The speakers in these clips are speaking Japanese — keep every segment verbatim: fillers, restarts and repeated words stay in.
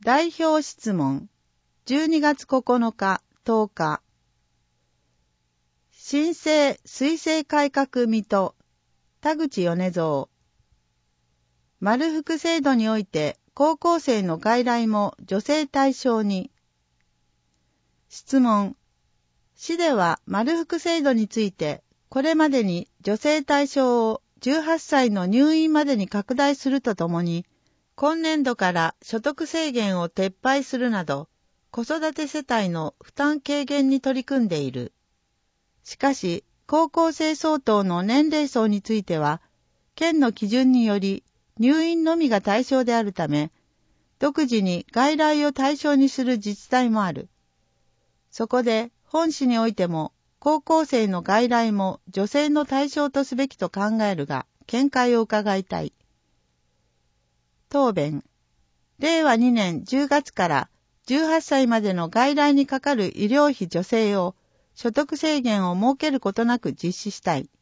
代表質問じゅうにがつここのかとおか新生水生改革水戸田口米蔵丸福制度において高校生の外来も女性対象に質問市では丸福制度についてこれまでに女性対象をじゅうはっさいの入院までに拡大するとともに今年度から所得制限を撤廃するなど子育て世帯の負担軽減に取り組んでいる。しかし高校生相当の年齢層については県の基準により入院のみが対象であるため独自に外来を対象にする自治体もある。そこで本市においても高校生の外来も女性の対象とすべきと考えるが見解を伺いたい。答弁。れいわにねんじゅうがつからじゅうはっさいまでの外来にかかる医療費助成を所得制限を設けることなく実施したい。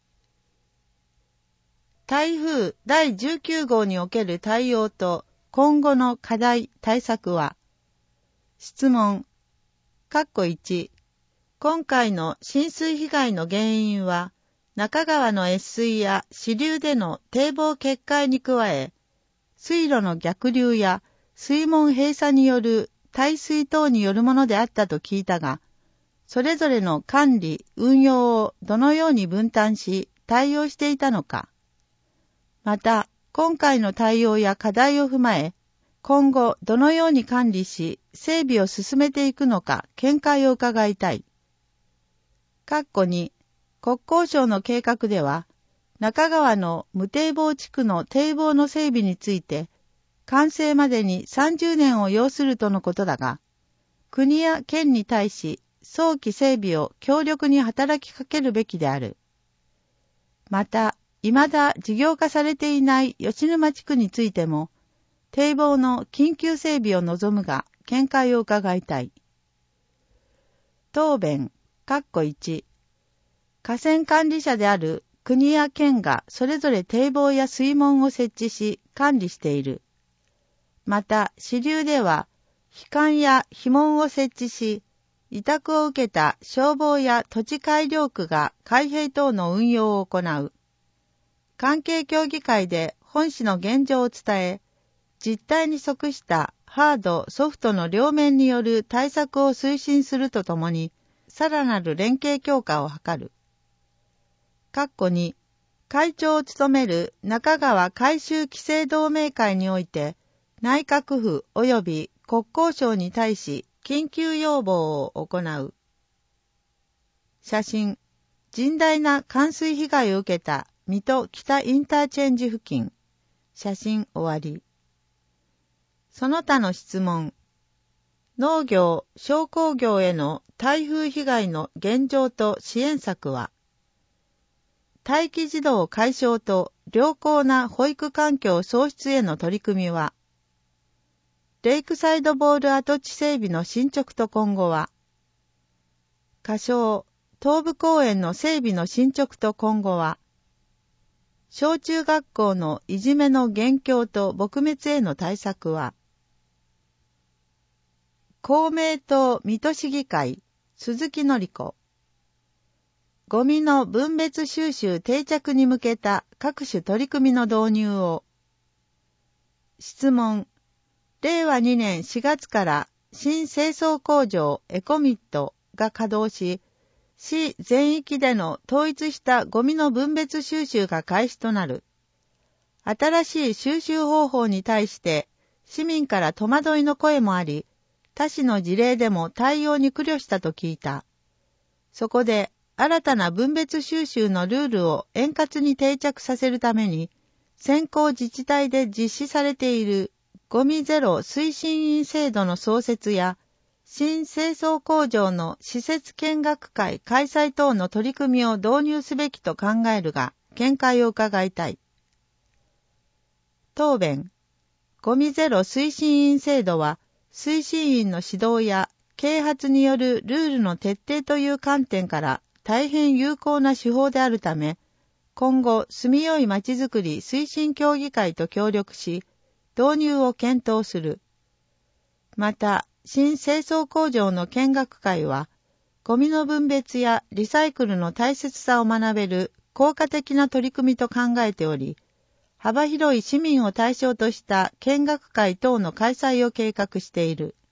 台風だいじゅうきゅうごうにおける対応と今後の課題対策は質問括弧いち今回の浸水被害の原因は中川の越水や支流での堤防決壊に加え水路の逆流や水門閉鎖による耐水等によるものであったと聞いたが、それぞれの管理、運用をどのように分担し対応していたのか。また、今回の対応や課題を踏まえ、今後どのように管理し整備を進めていくのか見解を伺いたい。括弧に、国交省の計画では、中川の無堤防地区の堤防の整備について、完成までにさんじゅうねんを要するとのことだが、国や県に対し早期整備を強力に働きかけるべきである。また、未だ事業化されていない吉沼地区についても、堤防の緊急整備を望むが、見解を伺いたい。答弁、括弧いち、河川管理者である国や県がそれぞれ堤防や水門を設置し管理している。また、支流では、樋管や樋門を設置し、委託を受けた消防や土地改良区が海兵等の運用を行う。関係協議会で本市の現状を伝え、実態に即したハード・ソフトの両面による対策を推進するとともに、さらなる連携強化を図る。括弧に、会長を務める中川改修規制同盟会において、内閣府及び国交省に対し緊急要望を行う。写真、甚大な冠水被害を受けた水戸北インターチェンジ付近。写真終わり。その他の質問。農業・商工業への台風被害の現状と支援策は、待機児童解消と良好な保育環境創出への取り組みは、レイクサイドボール跡地整備の進捗と今後は、仮称、東部公園の整備の進捗と今後は、小中学校のいじめの減強と撲滅への対策は、公明党水戸市議会、鈴木典子、ゴミの分別収集定着に向けた各種取り組みの導入を。質問。れいわにねんしがつから新清掃工場エコミットが稼働し、市全域での統一したゴミの分別収集が開始となる。新しい収集方法に対して市民から戸惑いの声もあり、他市の事例でも対応に苦慮したと聞いた。そこで、新たな分別収集のルールを円滑に定着させるために、先行自治体で実施されているゴミゼロ推進員制度の創設や、新清掃工場の施設見学会開催等の取り組みを導入すべきと考えるが、見解を伺いたい。答弁。ゴミゼロ推進員制度は、推進員の指導や啓発によるルールの徹底という観点から、大変有効な手法であるため、今後、住みよいまちづくり推進協議会と協力し、導入を検討する。 また、新清掃工場の見学会は、ゴミの分別やリサイクルの大切さを学べる効果的な取り組みと考えており、幅広い市民を対象とした見学会等の開催を計画している。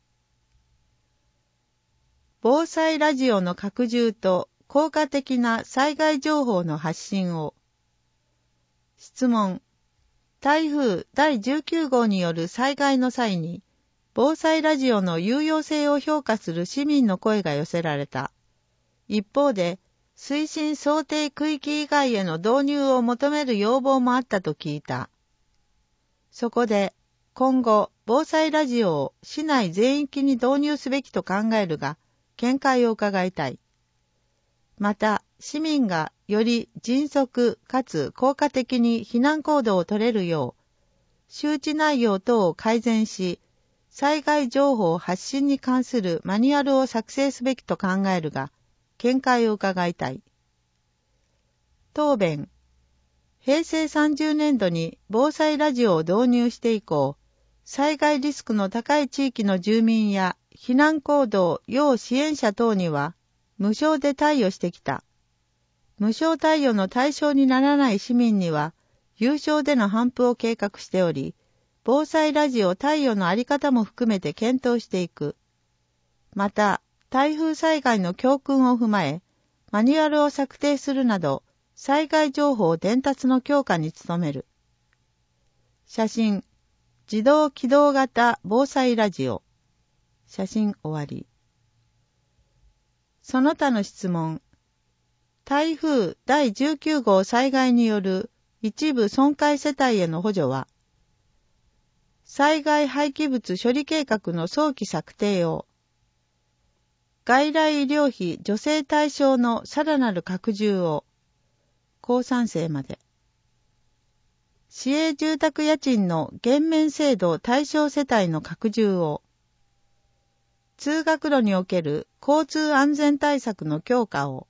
防災ラジオの拡充と効果的な災害情報の発信を。質問。台風だいじゅうきゅうごうによる災害の際に、防災ラジオの有用性を評価する市民の声が寄せられた。一方で、推進想定区域以外への導入を求める要望もあったと聞いた。そこで、今後、防災ラジオを市内全域に導入すべきと考えるが、見解を伺いたい。また、市民がより迅速かつ効果的に避難行動を取れるよう、周知内容等を改善し、災害情報発信に関するマニュアルを作成すべきと考えるが、見解を伺いたい。答弁。へいせいさんじゅうねんどに防災ラジオを導入して以降、災害リスクの高い地域の住民や避難行動要支援者等には無償で貸与してきた。無償貸与の対象にならない市民には有償での頒布を計画しており、防災ラジオ貸与のあり方も含めて検討していく。また、台風災害の教訓を踏まえ、マニュアルを策定するなど、災害情報伝達の強化に努める。写真、自動起動型防災ラジオ。写真終わり。その他の質問。台風だいじゅうきゅうごう災害による一部損壊世帯への補助は、災害廃棄物処理計画の早期策定を、外来医療費助成対象のさらなる拡充を、高賛成まで。市営住宅家賃の減免制度対象世帯の拡充を、通学路における交通安全対策の強化を、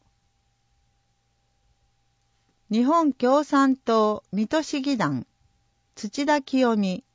日本共産党水戸市議団、土田清美、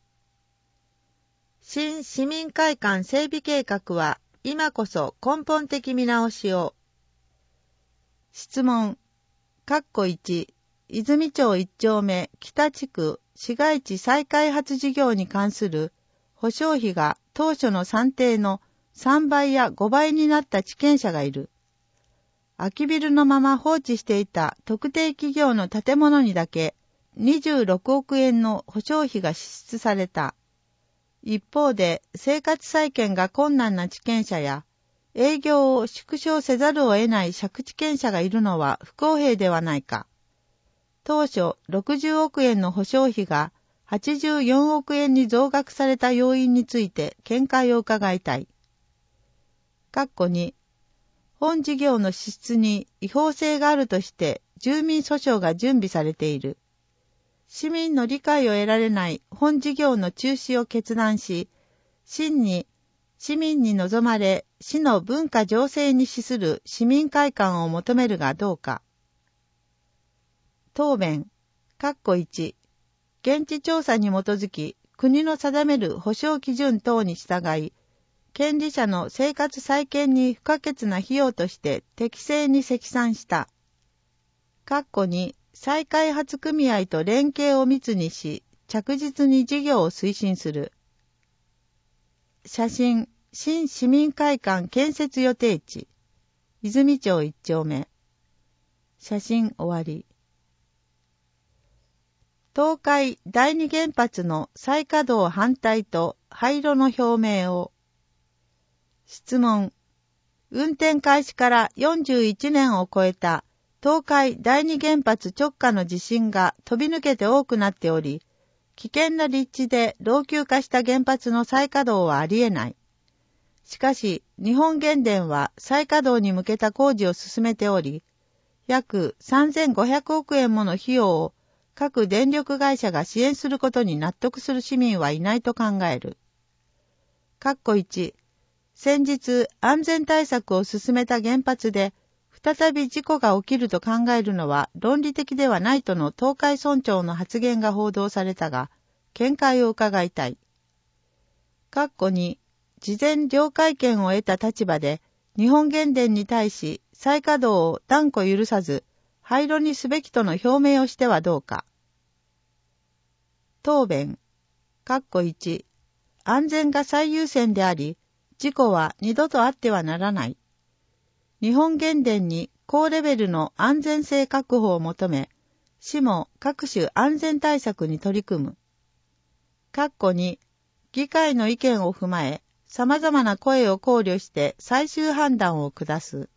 新市民会館整備計画は今こそ根本的見直しを。質問。括弧いち、泉町一丁目北地区市街地再開発事業に関する保証費が当初の算定のさんばいやごばいになった地権者がいる。空きビルのまま放置していた特定企業の建物にだけにじゅうろくおくえんの保証費が支出された。一方で生活再建が困難な地権者や営業を縮小せざるを得ない借地権者がいるのは不公平ではないか。当初ろくじゅうおくえんの保証費がはちじゅうよんおくえんに増額された要因について見解を伺いたい。括弧に、本事業の支出に違法性があるとして住民訴訟が準備されている。市民の理解を得られない本事業の中止を決断し、真に市民に望まれ、市の文化醸成に資する市民会館を求めるがどうか。答弁。括弧いち、現地調査に基づき、国の定める保障基準等に従い、権利者の生活再建に不可欠な費用として適正に積算した。括弧に、再開発組合と連携を密にし、着実に事業を推進する。写真、新市民会館建設予定地、泉町一丁目。写真終わり。東海第二原発の再稼働反対と廃炉の表明を。質問。運転開始からよんじゅういちねんを超えた東海第二原発直下の地震が飛び抜けて多くなっており、危険な立地で老朽化した原発の再稼働はありえない。しかし、日本原電は再稼働に向けた工事を進めており、約さんぜんごひゃくおくえんもの費用を各電力会社が支援することに納得する市民はいないと考える。括弧いち、先日安全対策を進めた原発で、再び事故が起きると考えるのは論理的ではないとの東海村長の発言が報道されたが、見解を伺いたい。括弧に、 事前了解権を得た立場で、日本原電に対し再稼働を断固許さず、廃炉にすべきとの表明をしてはどうか。答弁、括弧いち、安全が最優先であり、事故は二度とあってはならない。日本原電に高レベルの安全性確保を求め、市も各種安全対策に取り組む。括弧に、議会の意見を踏まえ、様々な声を考慮して最終判断を下す。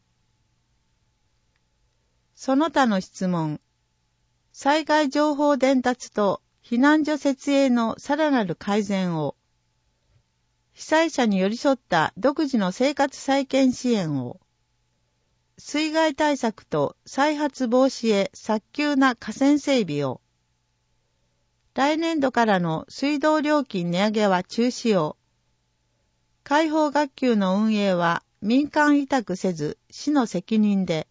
その他の質問。災害情報伝達と避難所設営のさらなる改善を。被災者に寄り添った独自の生活再建支援を。水害対策と再発防止へ早急な河川整備を。来年度からの水道料金値上げは中止を。開放学級の運営は民間委託せず市の責任で。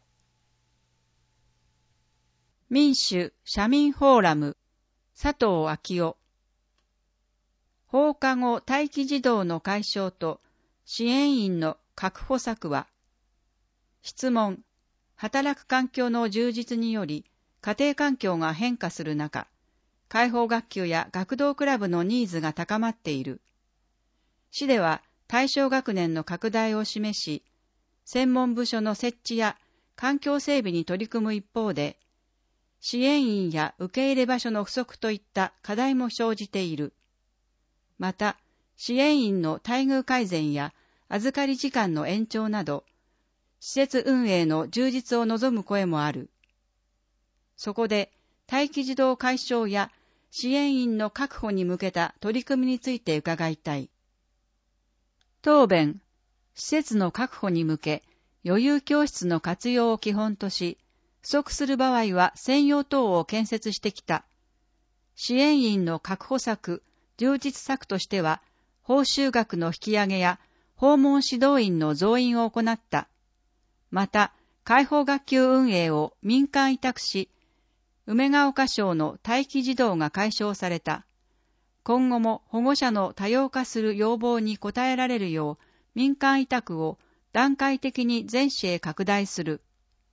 民主・社民フォーラム、佐藤昭夫。放課後待機児童の解消と支援員の確保策は。質問。働く環境の充実により家庭環境が変化する中、開放学級や学童クラブのニーズが高まっている。市では対象学年の拡大を示し、専門部署の設置や環境整備に取り組む一方で、支援員や受け入れ場所の不足といった課題も生じている。また、支援員の待遇改善や預かり時間の延長など、施設運営の充実を望む声もある。そこで、待機児童解消や支援員の確保に向けた取り組みについて伺いたい。答弁、施設の確保に向け、余裕教室の活用を基本とし、不足する場合は専用等を建設してきた。支援員の確保策、充実策としては、報酬額の引き上げや訪問指導員の増員を行った。また、開放学級運営を民間委託し、梅ヶ丘省の待機児童が解消された。今後も保護者の多様化する要望に応えられるよう、民間委託を段階的に全市へ拡大する。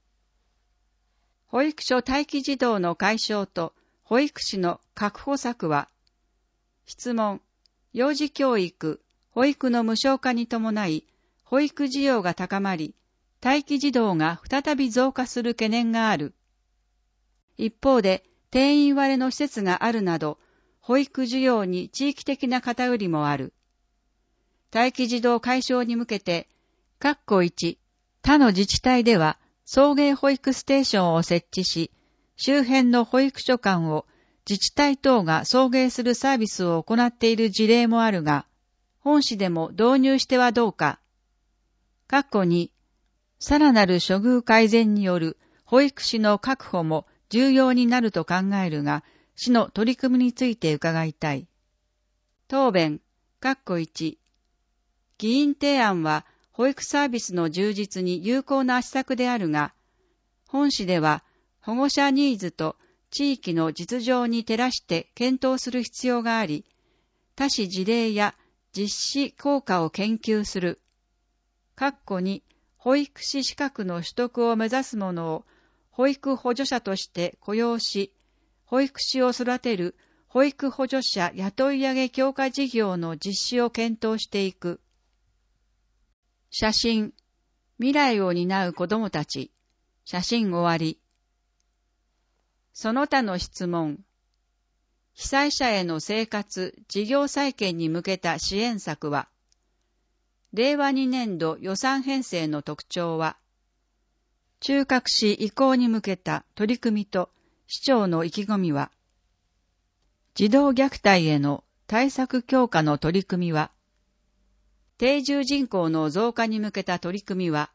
保育所待機児童の解消と保育士の確保策は、質問、幼児教育、保育の無償化に伴い、保育需要が高まり、待機児童が再び増加する懸念がある。一方で、定員割れの施設があるなど、保育需要に地域的な偏りもある。待機児童解消に向けて、括弧いち、他の自治体では送迎保育ステーションを設置し、周辺の保育所間を自治体等が送迎するサービスを行っている事例もあるが、本市でも導入してはどうか。括弧に、さらなる処遇改善による保育士の確保も重要になると考えるが、市の取り組みについて伺いたい。答弁、括弧いち、議員提案は保育サービスの充実に有効な施策であるが、本市では保護者ニーズと地域の実情に照らして検討する必要があり、他市事例や実施効果を研究する。括弧に、保育士資格の取得を目指す者を保育補助者として雇用し、保育士を育てる保育補助者雇い上げ強化事業の実施を検討していく。写真、未来を担う子どもたち。写真終わり。その他の質問。被災者への生活、事業再建に向けた支援策は、れいわにねんど予算編成の特徴は、中核市移行に向けた取り組みと市長の意気込みは、児童虐待への対策強化の取り組みは、定住人口の増加に向けた取り組みは、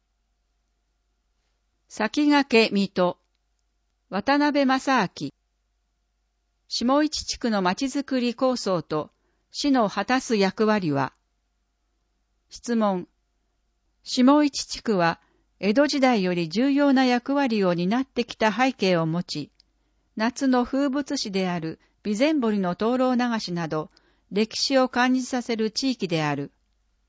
先駆け水戸、渡辺正明、下市地区のまちづくり構想と市の果たす役割は、質問、下市地区は江戸時代より重要な役割を担ってきた背景を持ち、夏の風物詩である備前堀の灯籠流しなど、歴史を感じさせる地域である。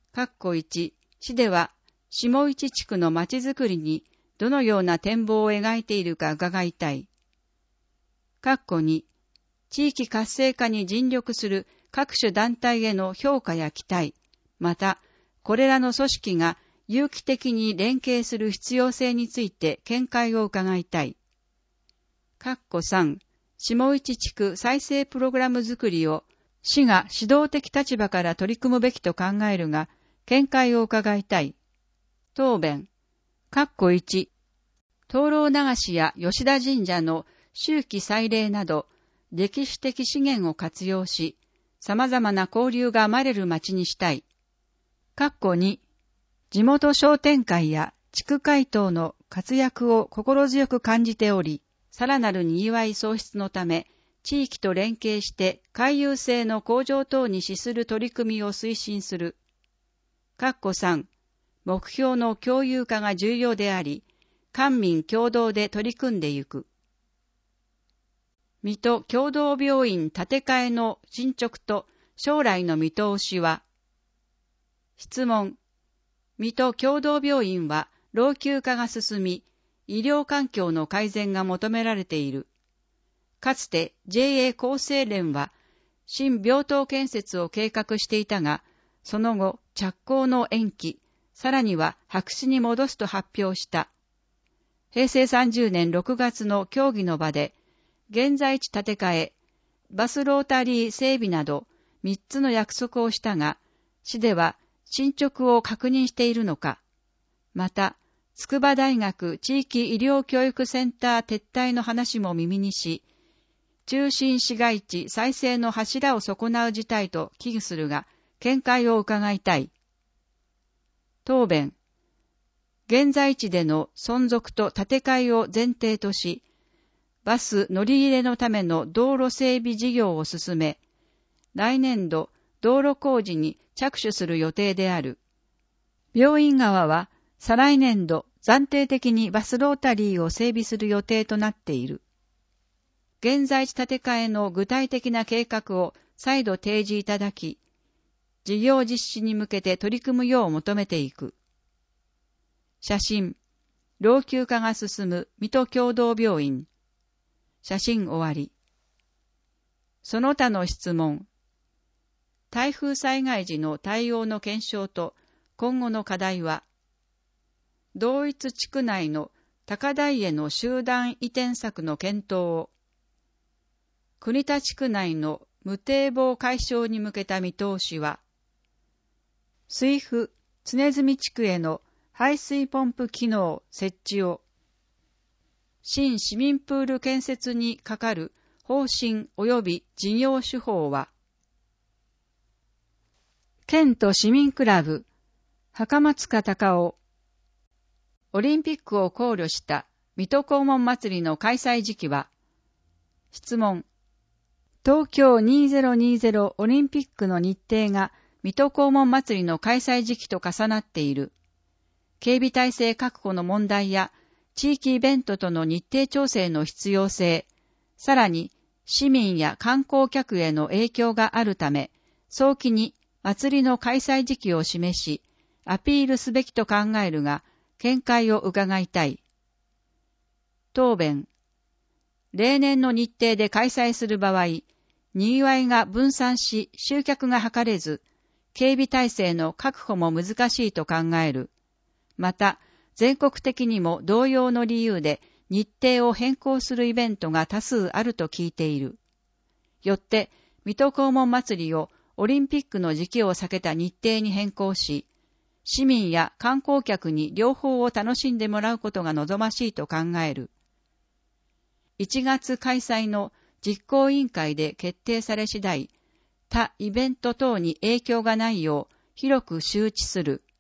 かっこいち、市では下市地区の町づくりにどのような展望を描いているか伺いたい。かっこに、地域活性化に尽力する各種団体への評価や期待、また、これらの組織が有機的に連携する必要性について見解を伺いたい。かっこさん、下市地区再生プログラムづくりを市が指導的立場から取り組むべきと考えるが、見解を伺いたい。答弁。かっこいち、灯籠流しや吉田神社の秋季祭礼など、歴史的資源を活用し、様々な交流が生まれる町にしたい。かっこに、地元商店会や地区会等の活躍を心強く感じており、さらなる賑わい創出のため、地域と連携して回遊性の向上等に資する取り組みを推進する。かっこさん、目標の共有化が重要であり、官民共同で取り組んでゆく。水戸共同病院建て替えの進捗と将来の見通しは。質問。水戸共同病院は老朽化が進み、医療環境の改善が求められている。かつて ジェーエー 厚生連は新病棟建設を計画していたが、その後着工の延期、さらには白紙に戻すと発表した。へいせいさんじゅうねんろくがつの協議の場で、現在地建て替え、バスロータリー整備などみっつの約束をしたが、市では進捗を確認しているのか。また、筑波大学地域医療教育センター撤退の話も耳にし、中心市街地再生の柱を損なう事態と危惧するが、見解を伺いたい。答弁。現在地での存続と建て替えを前提とし、バス乗り入れのための道路整備事業を進め、来年度道路工事に着手する予定である。病院側は再来年度暫定的にバスロータリーを整備する予定となっている。現在地建て替えの具体的な計画を再度提示いただき、事業実施に向けて取り組むよう求めていく。写真。老朽化が進む水戸共同病院。写真終わり。その他の質問。台風災害時の対応の検証と今後の課題は、同一地区内の高台への集団移転策の検討を、国田地区内の無堤防解消に向けた見通しは、水府常住地区への排水ポンプ機能設置を、新市民プール建設にかかる方針及び事業手法は、県と市民クラブ、袴塚隆夫、オリンピックを考慮した水戸黄門祭りの開催時期は、質問。東京にせんにじゅうオリンピックの日程が水戸黄門祭りの開催時期と重なっている。警備体制確保の問題や地域イベントとの日程調整の必要性、さらに市民や観光客への影響があるため、早期に祭りの開催時期を示し、アピールすべきと考えるが、見解を伺いたい。答弁。例年の日程で開催する場合、賑わいが分散し集客が図れず、警備体制の確保も難しいと考える。また、全国的にも同様の理由で日程を変更するイベントが多数あると聞いている。よって、水戸黄門祭りをオリンピックの時期を避けた日程に変更し、市民や観光客に両方を楽しんでもらうことが望ましいと考える。いちがつ開催の実行委員会で決定され次第、他イベント等に影響がないよう広く周知する。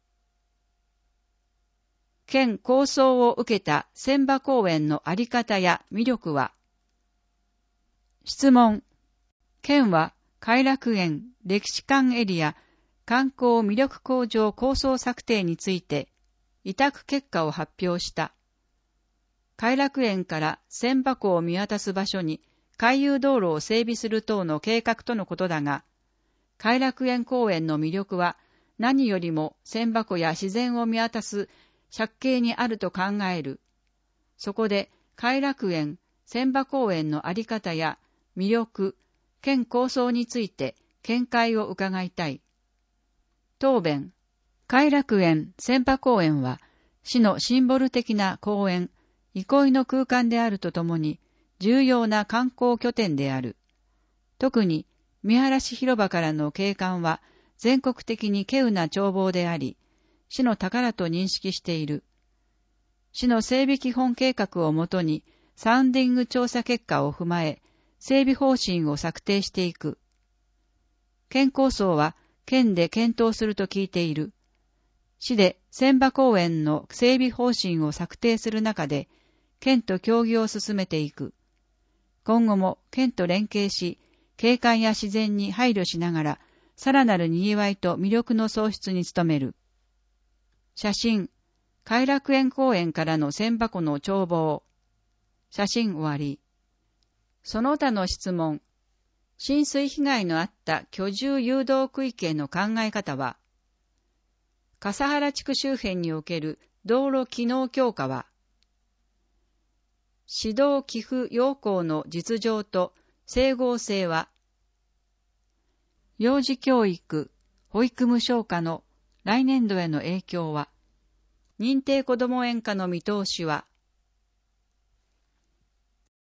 県構想を受けた千葉公園のあり方や魅力は。質問。県は偕楽園歴史館エリア観光魅力向上構想策定について委託結果を発表した。偕楽園から千葉湖を見渡す場所に回遊道路を整備する等の計画とのことだが、偕楽園公園の魅力は何よりも千箱や自然を見渡す借景にあると考える。そこで偕楽園、千葉公園のあり方や魅力、県構想について見解を伺いたい。答弁。偕楽園、千葉公園は市のシンボル的な公園、憩いの空間であるとともに重要な観光拠点である。特に見晴らし広場からの景観は全国的に稀有な眺望であり、市の宝と認識している。市の整備基本計画をもとにサウンディング調査結果を踏まえ、整備方針を策定していく。県構想は県で検討すると聞いている。市で千葉公園の整備方針を策定する中で、県と協議を進めていく。今後も県と連携し、景観や自然に配慮しながら、さらなる賑わいと魅力の創出に努める。写真、偕楽園公園からの千葉湖の眺望。写真終わり。その他の質問。浸水被害のあった居住誘導区域への考え方は、笠原地区周辺における道路機能強化は、指導寄付要項の実情と整合性は、幼児教育、保育無償化の来年度への影響は、認定こども園化の見通しは、